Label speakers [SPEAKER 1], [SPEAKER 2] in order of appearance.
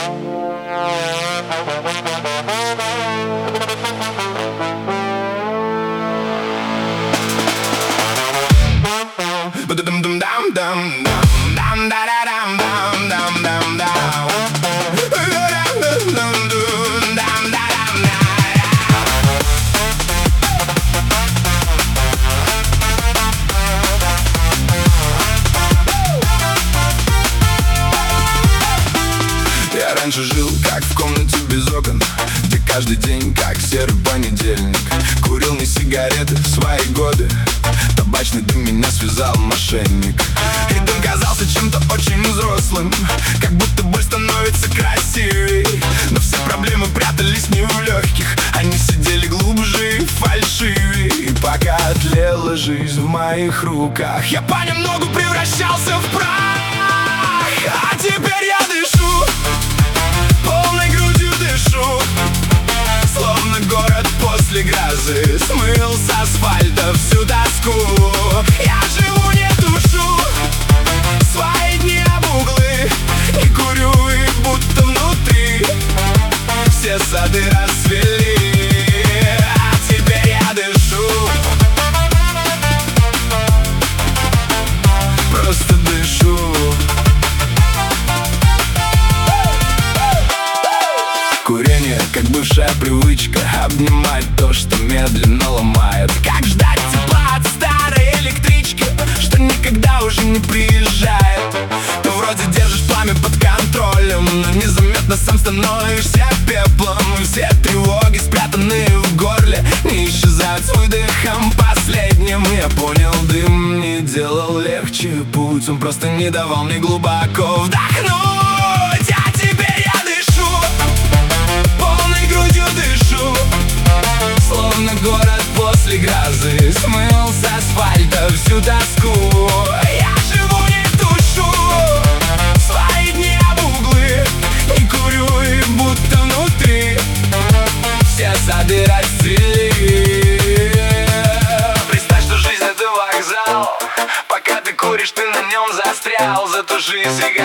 [SPEAKER 1] Я раньше жил, как в комнате без окон, где каждый день, как серый понедельник. Курил не сигареты в свои годы, табачный дым меня связал мошенник. И дым казался чем-то очень взрослым, как будто боль становится красивей. Но все проблемы прятались не в легких, они сидели глубже и фальшивее. И пока тлела жизнь в моих руках, я понемногу превращался в прах. А теперь я дышу, полной грудью дышу, словно город после грозы смыл с асфальта всю тоску. Я живу, не тушу свои дни об углы, и курю их будто внутри все сады расцвели. А теперь я дышу, просто дышу. Курение, как бывшая привычка, обнимать то, что медленно ломает. Как ждать тепла от старой электрички, что никогда уже не приезжает. Ты вроде держишь пламя под контролем, но незаметно сам становишься пеплом. И все тревоги, спрятанные в горле, не исчезают с выдохом последним. Я понял, дым не делал легче путь, он просто не давал мне глубоко вдохнуть. А теперь я дышу, полной грудью дышу, словно город после грозы смыл с асфальта всю тоску. Я живу, не тушу свои дни об углы, и курю их будто внутри все сады расцвели. Представь, что жизнь — это вокзал, пока ты куришь, ты на нем застрял. Затуши сигарету,